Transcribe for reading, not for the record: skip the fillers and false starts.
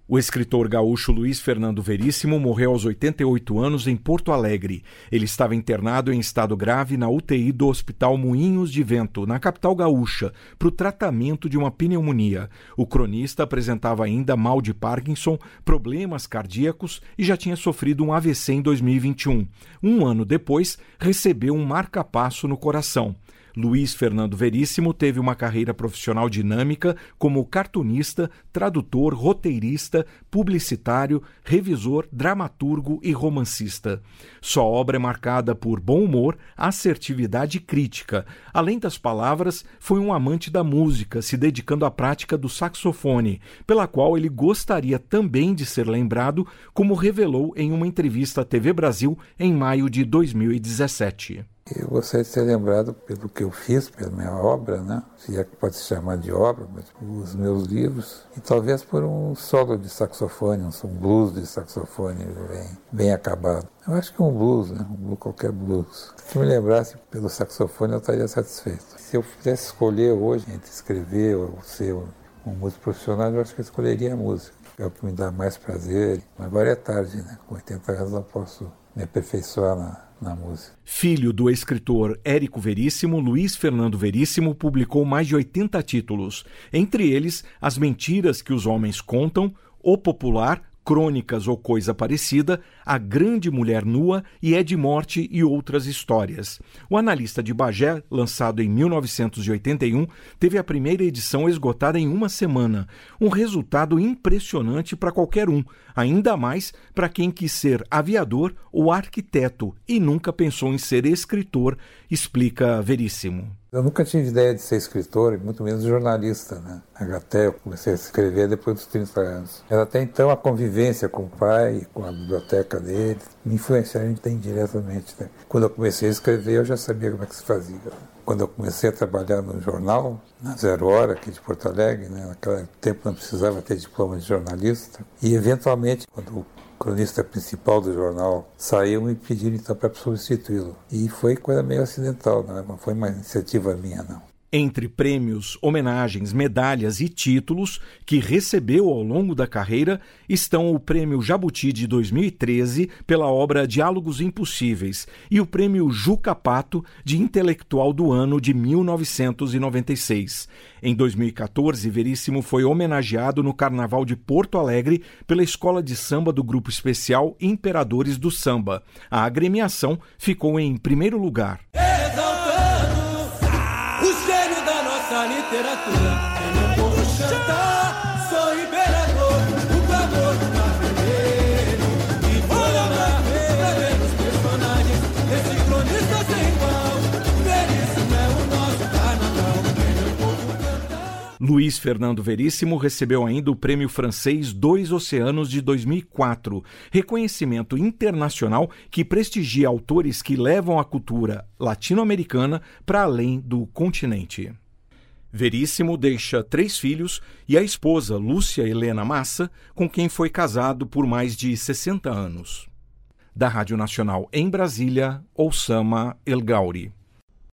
O escritor gaúcho Luiz Fernando Veríssimo morreu aos 88 anos em Porto Alegre. Ele estava internado em estado grave na UTI do Hospital Moinhos de Vento, na capital gaúcha, para o tratamento de uma pneumonia. O cronista apresentava ainda mal de Parkinson, problemas cardíacos e já tinha sofrido um AVC em 2021. Um ano depois, recebeu um marca-passo no coração. Luiz Fernando Veríssimo teve uma carreira profissional dinâmica como cartunista, tradutor, roteirista, publicitário, revisor, dramaturgo e romancista. Sua obra é marcada por bom humor, assertividade e crítica. Além das palavras, foi um amante da música, se dedicando à prática do saxofone, pela qual ele gostaria também de ser lembrado, como revelou em uma entrevista à TV Brasil em maio de 2017. Eu gostaria de ser lembrado pelo que eu fiz, pela minha obra, né? Se é que pode se chamar de obra, mas os meus livros, e talvez por um solo de saxofone, um blues de saxofone bem acabado. Eu acho que é um blues, né? Qualquer blues. Se me lembrasse pelo saxofone, eu estaria satisfeito. Se eu pudesse escolher hoje entre escrever ou ser um músico profissional, eu acho que eu escolheria a música. É o que me dá mais prazer. Agora é tarde, né? Com 80 anos eu posso me aperfeiçoar na música. Filho do escritor Érico Veríssimo, Luiz Fernando Veríssimo publicou mais de 80 títulos, entre eles As Mentiras que os Homens Contam, O Popular, Crônicas ou Coisa Parecida, A Grande Mulher Nua e É de Morte e Outras Histórias. O Analista de Bagé, lançado em 1981, teve a primeira edição esgotada em uma semana, um resultado impressionante para qualquer um, ainda mais para quem quis ser aviador ou arquiteto e nunca pensou em ser escritor, explica Veríssimo. Eu nunca tive ideia de ser escritor, muito menos jornalista, né? Até eu comecei a escrever depois dos 30 anos. Mas até então a convivência com o pai, com a biblioteca dele, me influenciaram diretamente, né? Quando eu comecei a escrever, eu já sabia como é que se fazia. Quando eu comecei a trabalhar no jornal, na Zero Hora, aqui de Porto Alegre, né? Naquele tempo não precisava ter diploma de jornalista. E, eventualmente, quando o cronista principal do jornal saiu, me pediram então para substituí-lo. E foi coisa meio acidental, não foi uma iniciativa minha, não. Entre prêmios, homenagens, medalhas e títulos que recebeu ao longo da carreira estão o Prêmio Jabuti de 2013 pela obra Diálogos Impossíveis e o Prêmio Juca Pato de Intelectual do Ano de 1996. Em 2014, Veríssimo foi homenageado no Carnaval de Porto Alegre pela Escola de Samba do Grupo Especial Imperadores do Samba. A agremiação ficou em primeiro lugar. Literatura, eu não vou chantar, sou imperador, o clamor do mar vermelho, e vou lembrar pra ver os personagens, esse cronista sem igual, Veríssimo é o nosso carnaval, vem meu povo cantar. Luiz Fernando Veríssimo recebeu ainda o Prêmio Francês Dois Oceanos de 2004, reconhecimento internacional que prestigia autores que levam a cultura latino-americana para além do continente. Veríssimo deixa 3 filhos e a esposa Lúcia Helena Massa, com quem foi casado por mais de 60 anos. Da Rádio Nacional em Brasília, Oussama El Gauri.